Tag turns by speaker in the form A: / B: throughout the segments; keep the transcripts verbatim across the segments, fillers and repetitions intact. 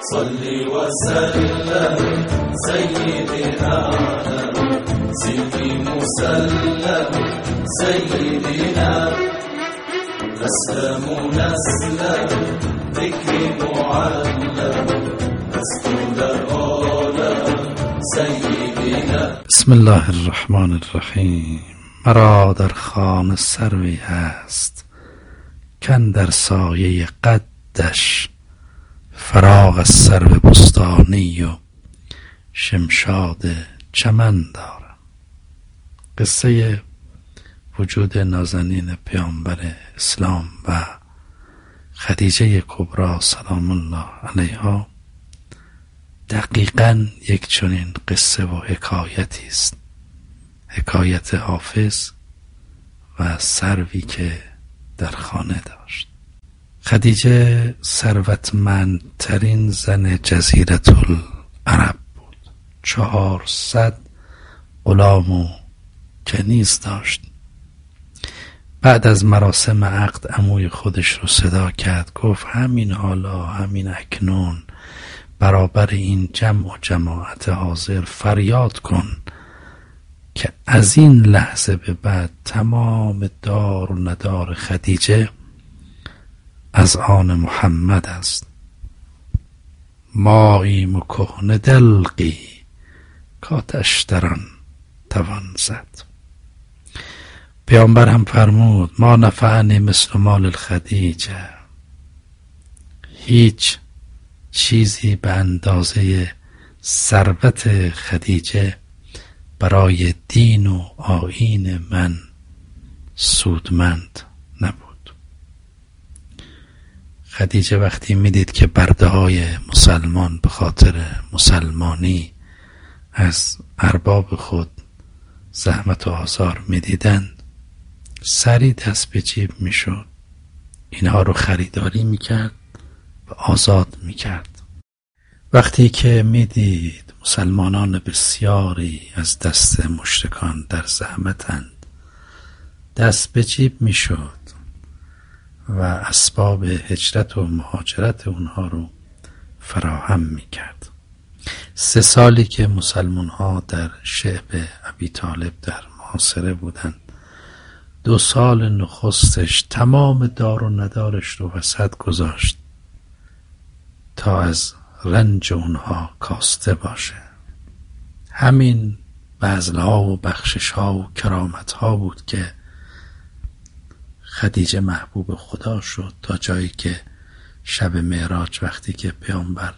A: صلی و سلم سیدنا سیدی مسلم سیدنا نسلم نسلم ذکری معلم مسجود عالم سیدنا. بسم الله الرحمن الرحیم. مرا در خانه سروی هست کن در سایه قدش فراغ از سرو بستانی و شمشاد چمن دارم. قصه وجود نازنین پیامبر اسلام و خدیجه کبری سلام الله علیها دقیقاً یک چنین قصه و حکایتی است، حکایت حافظ و سروی که در خانه داشت. خدیجه ثروتمندترین زن جزیره العرب بود. چهارصد غلام و کنیز داشت. بعد از مراسم عقد عموی خودش رو صدا کرد، گفت همین حالا، همین اکنون برابر این جمع و جماعت حاضر فریاد کن که از این لحظه به بعد تمام دار و ندار خدیجه از آن محمد است. ماییم و کهنه دلقی کاتش دران توان زد. پیامبر هم فرمود ما نفعنی مثل مال الخدیجه، هیچ چیزی به اندازه ثروت خدیجه برای دین و آیین من سودمند نبود. خدیجه وقتی میدید که برده های مسلمان به خاطر مسلمانی از ارباب خود زحمت و آزار میدیدند، سری دست به جیب میشد، اینها رو خریداری میکرد و آزاد میکرد. وقتی که میدید مسلمانان بسیاری از دست مشرکان در زحمتند، دست به جیب میشد و اسباب هجرت و مهاجرت اونها رو فراهم میکرد. سه سالی که مسلمان ها در شعب ابی طالب در محاصره بودند، دو سال نخستش تمام دار و ندارش رو وسط گذاشت تا از رنج اونها کاسته باشه. همین بذل‌ها و بخشش‌ها و کرامت‌ها بود که خدیجه محبوب خدا شد، تا جایی که شب معراج وقتی که پیامبر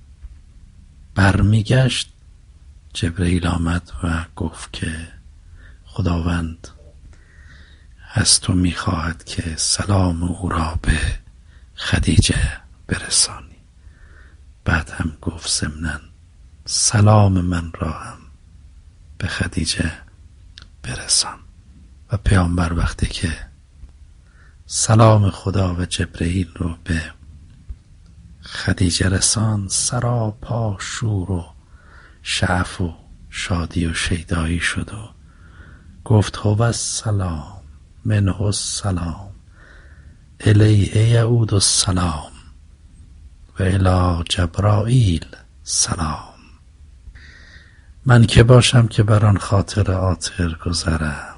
A: برمیگشت، جبرئیل آمد و گفت که خداوند از تو میخواهد که سلام او را به خدیجه برسانی. بعد هم گفت ضمناً سلام من را هم به خدیجه برسان. و پیامبر وقتی که سلام خدا و جبرئیل رو به خدیجه رسان، سراپا شور و شعف و شادی و شیدایی شد و گفت هو السلام منه السلام الیه یعود السلام و الی جبرائیل سلام. من که باشم که بر آن خاطر عاطر گذرم،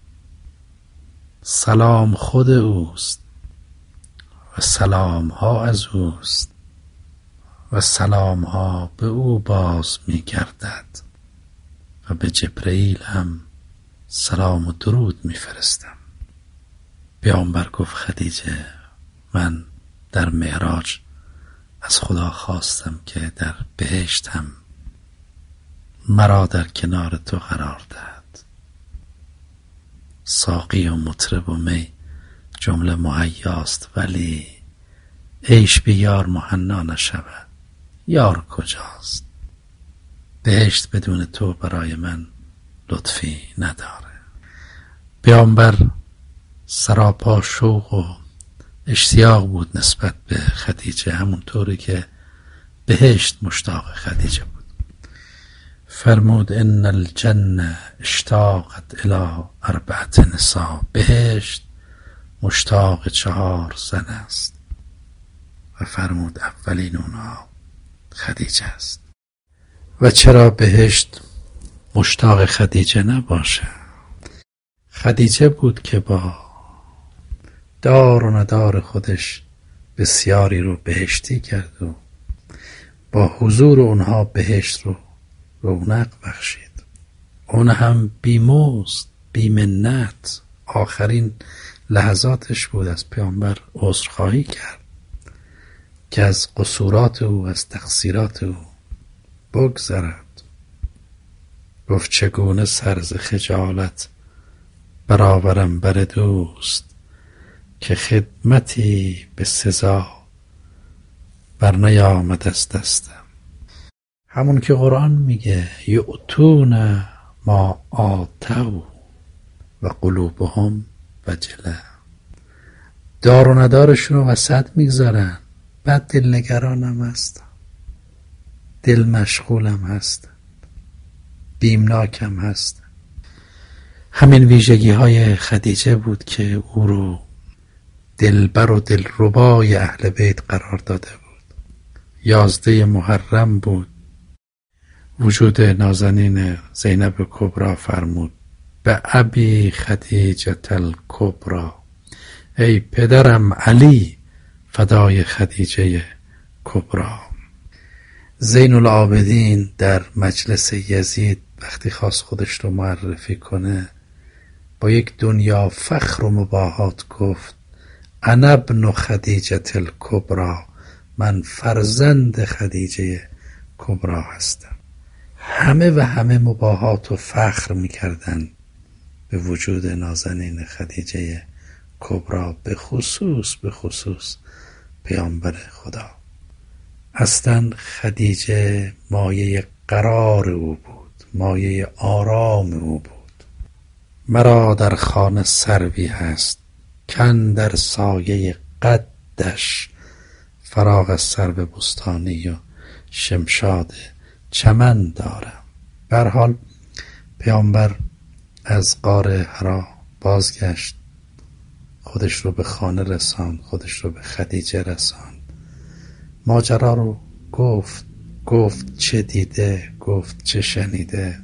A: سلام خود اوست و سلام ها از اوست و سلام ها به او باز می گردد و به جبرئیل هم سلام و درود می فرستم. پیامبر گفت خدیجه من در معراج از خدا خواستم که در بهشت هم مرا در کنار تو قرار دهد. ساقی و مطرب و می جمله مهیاست، ولی عیش به یار مهنا نشود. یار کجاست؟ بهشت بدون تو برای من لطفی نداره. پیامبر سراپا شوق و اشتیاق بود نسبت به خدیجه، همونطوری که بهشت مشتاق خدیجه بود. فرمود ان الجنه اشتاقت الی اربعت نساء، بهشت مشتاق چهار زن است. و فرمود اولین اونها خدیجه است. و چرا بهشت مشتاق خدیجه نباشه؟ خدیجه بود که با دار و ندار خودش بسیاری رو بهشتی کرد و با حضور اونها بهشت رو رونق بخشید. اون هم بیمزد بی منت آخرین لحظاتش بود از پیامبر عذرخواهی کرد که از قصورات او از تقصیرات او بگذرد. گفت چگونه سر ز خجالت برآورم بر دوست، که خدمتی به سزا بر نیامد از دستم. همون که قرآن میگه یؤتون ما آتوا و قلوبهم وجله، دار و ندارشون رو وسط میگذارن، بعد دلنگرانم هستن، دل مشغولم هستن، بیمناکم هستن. همین ویژگی های خدیجه بود که او رو دلبر و دلربای اهل بیت قرار داده بود. یازده محرم بود وجود نازنین زینب کبرا فرمود به ابی خدیجه الکبرا، ای پدرم علی فدای خدیجه کبرا. زین العابدین در مجلس یزید وقتی خواست خودش رو معرفی کنه با یک دنیا فخر و مباهات گفت انا ابن خدیجه الکبرا، من فرزند خدیجه کبرا هستم. همه و همه مباهات و فخر میکردن به وجود نازنین خدیجه کبرا، به خصوص به خصوص پیامبر خدا. اصلا خدیجه مایه قرار او بود، مایه آرام او بود. مرا در خانه سروی هست کن در سایه قدش، فراغ از سرو بستانی و شمشاد چمن دارم. به هر حال پیامبر از غار حرا بازگشت، خودش رو به خانه رساند، خودش رو به خدیجه رساند، ماجرا رو گفت گفت چه دیده، گفت چه شنیده،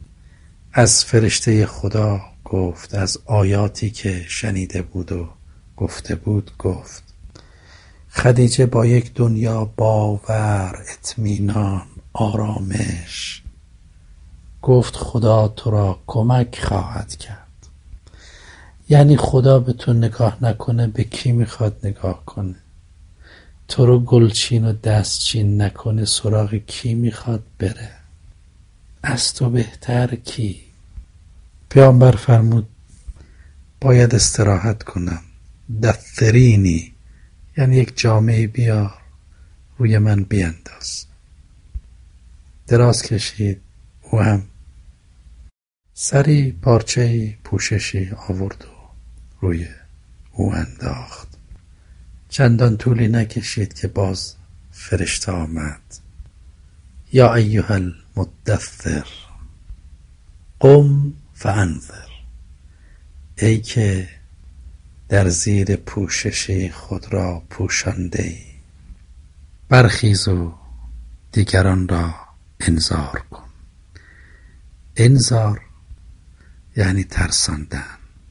A: از فرشته خدا گفت، از آیاتی که شنیده بود و گفته بود گفت. خدیجه با یک دنیا باور، اطمینان، آرامش گفت خدا تو را کمک خواهد کرد. یعنی خدا به تو نگاه نکنه به کی میخواد نگاه کنه؟ تو رو گلچین و دستچین نکنه سراغ کی میخواد بره؟ از تو بهتر کی؟ پیامبر فرمود باید استراحت کنم، دثرینی، یعنی یک جامعه بیار روی من بینداز. دراز کشید، او هم سری پارچه پوششی آورد و روی او انداخت. چندان طولی نکشید که باز فرشته آمد. یا ایها المدثر قم فانذر، ای که در زیر پوشش خود را پوشانده ای، برخیز و دیگران را انذار کن. انذار یعنی ترساندن،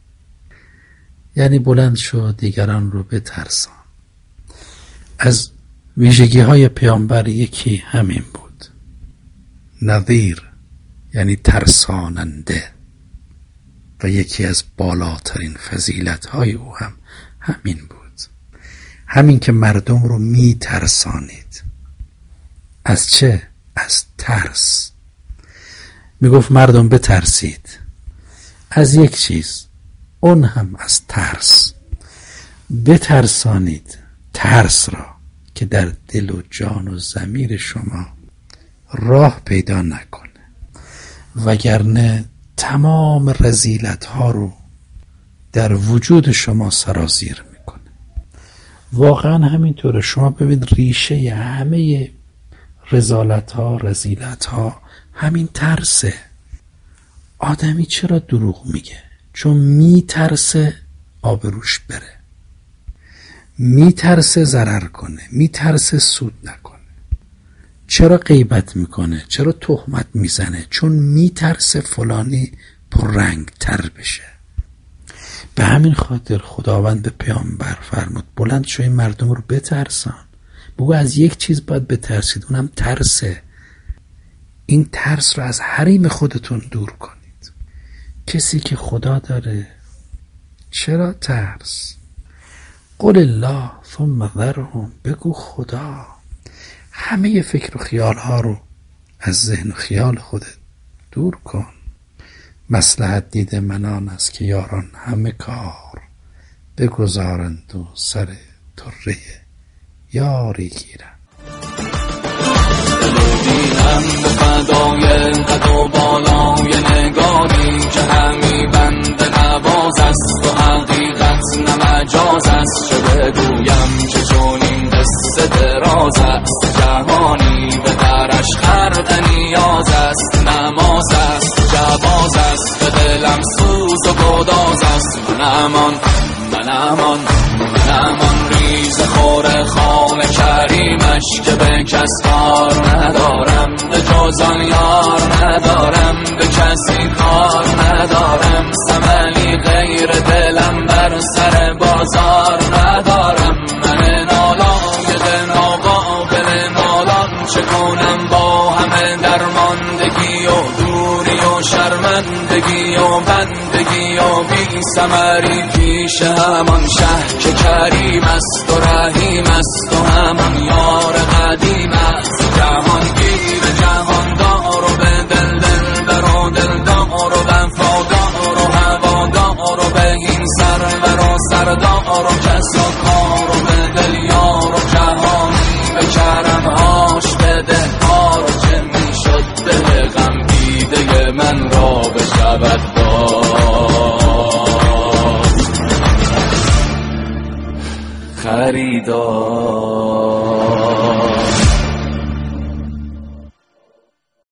A: یعنی بلند شو دیگران رو بترسان. از ویژگی های پیامبر یکی همین بود. نذیر یعنی ترساننده، و یکی از بالاترین فضیلت های او هم همین بود، همین که مردم رو می ترسانید. از چه؟ از ترس. می گفت مردم بترسید از یک چیز، اون هم از ترس. بترسانید ترس را که در دل و جان و ضمیر شما راه پیدا نکنه، وگرنه تمام رذیلت ها رو در وجود شما سرازیر میکنه. واقعا همینطوره. شما ببین ریشه همه رذالت ها، رذیلت ها همین ترسه. آدمی چرا دروغ میگه؟ چون میترسه آبروش بره، میترسه ضرر کنه، میترسه سود نکنه، چرا غیبت میکنه؟ چرا تهمت میزنه؟ چون میترسه فلانی پررنگ تر بشه. به همین خاطر خداوند به پیامبر فرمود بلند شو این مردم رو بترسان. بگو از یک چیز باید بترسید، اونم ترسه. این ترس رو از حریم خودتون دور کنید. کسی که خدا داره چرا ترس؟ قل الله ثم ذرهم، بگو خدا. همه فکر و خیال ها رو از ذهن و خیال خودت دور کن. مصلحت دید من آن است که یاران همه کار بگذارند و سر طره یاری گیرند.
B: دیدم به فدای قد و بالای نگاری که همی بند نواز است و حقیقت نمجاز است. چه بگویم که چون این قصه دراز است، جهانی به درش خرد نیاز است. نماز است جواز است، به دلم سوز و گداز است. من امان من امان من امان ریز خور خال کریمش که به کس کار ندارم، به جز آن یار ندارم، به کسی کار ندارم. ثملی غیر دلم بر سر بازار ندارم. من نالایق ناقابل نالان چه کنم با همه درماندگی و دوری و شرمندگی و بندگی و بی ثمری پیش همان شه که کریم است و رحیم است و همان یار قدیم است. جهان گیر جهاندار و به دل دل بر و دلدار و وفادار و هوادار و به این سرور و سردار و کس و کار و به دل یار و جهانی به کرمهاش بده کار. و چه می شد دل غم دیده من را بشود داد خریدار.